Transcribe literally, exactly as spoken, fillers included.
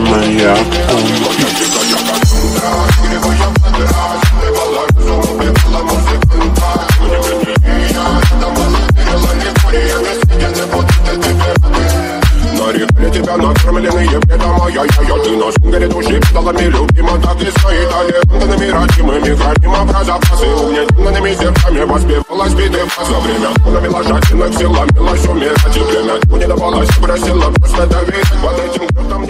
маньяк. Нарекли тебя накормленные бредом, ай-яй-яй, ты на шунгере души педалами любима, так и стоит аллегантными родимыми, храним про запасы, угнетенными сердцами воспевалась биты фраз. За время тонами ложательных сил ломилась умирать, и племя не давалась, просила просто доверять под этим крутом.